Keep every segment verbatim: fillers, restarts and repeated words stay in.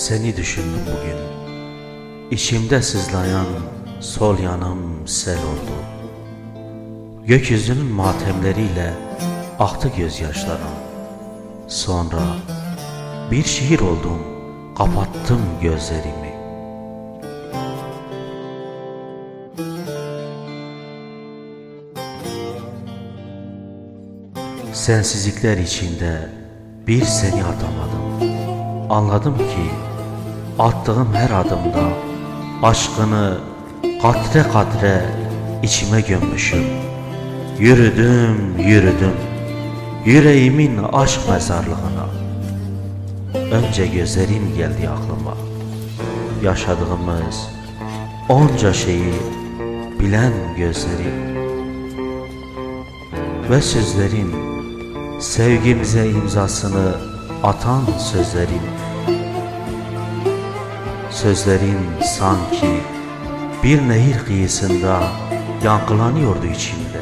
Seni düşündüm bugün. İçimde sızlayan sol yanım sel oldu. Gökyüzünün matemleriyle aktı gözyaşlarım. Sonra bir şiir oldum, kapattım gözlerimi. Sensizlikler içinde bir seni atamadım. Anladım ki attığım her adımda aşkını katre katre içime gömmüşüm. Yürüdüm, yürüdüm yüreğimin aşk mezarlığına. Önce gözlerin geldi aklıma. Yaşadığımız onca şeyi bilen gözlerin ve sözlerin, sevgimize imzasını atan sözlerin. Sözlerin sanki bir nehir kıyısında yankılanıyordu içimde.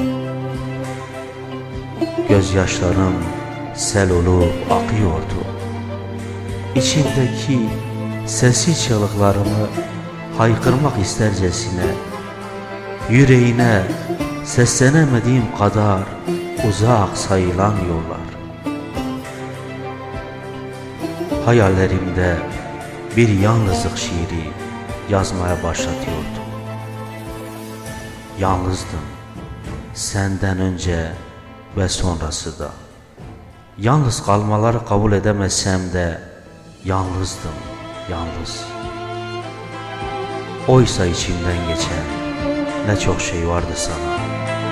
Gözyaşlarım sel olup akıyordu. İçimdeki sessiz çığlıklarımı haykırmak istercesine, yüreğine seslenemediğim kadar uzak sayılan yollar. Hayallerimde bir yalnızlık şiiri yazmaya başlatıyordum. Yalnızdım, senden önce ve sonrası da. Yalnız kalmaları kabul edemezsem de yalnızdım, yalnız. Oysa içimden geçen ne çok şey vardı sana.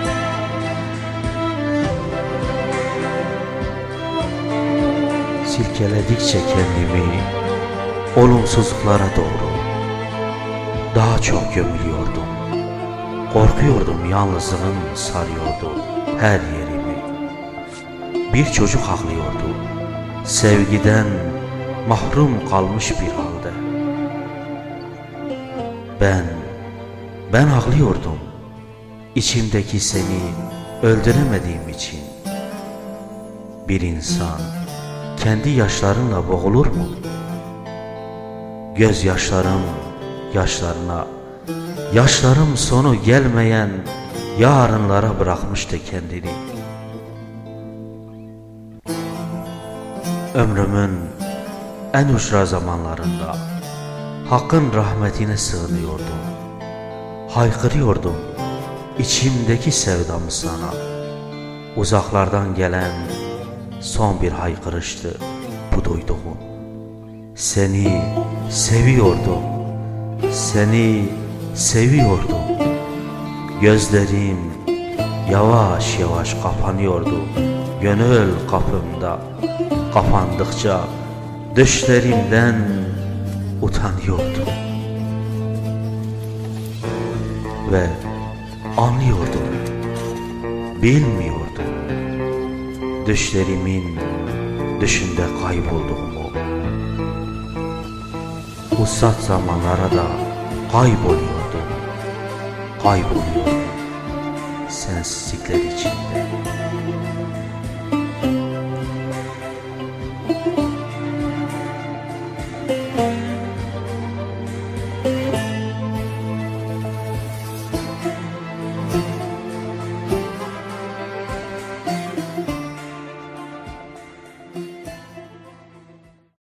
Silkeledikçe kendimi olumsuzluklara doğru daha çok gömülüyordum. Korkuyordum, yalnızlığın sarıyordu her yerimi. Bir çocuk ağlıyordu, sevgiden mahrum kalmış bir halde. Ben, ben ağlıyordum, içimdeki seni öldüremediğim için. Bir insan kendi yaşlarınla boğulur mu? Gözyaşlarım yaşlarına, yaşlarım sonu gelmeyen yarınlara bırakmıştı kendini. Ömrümün en uçra zamanlarında Hakk'ın rahmetine sığınıyordum. Haykırıyordum içimdeki sevdamı sana. Uzaklardan gelen son bir haykırıştı bu duyduğum. Seni seviyordum, seni seviyordum. Gözlerim yavaş yavaş kapanıyordu gönül kapımda. Kapandıkça düşlerimden utanıyordum ve anlıyordum, bilmiyordum düşlerimin düşünde kaybolduğumu. Uzak zamanlara da kayboluyordum, kayboluyordum sensizlikler içinde.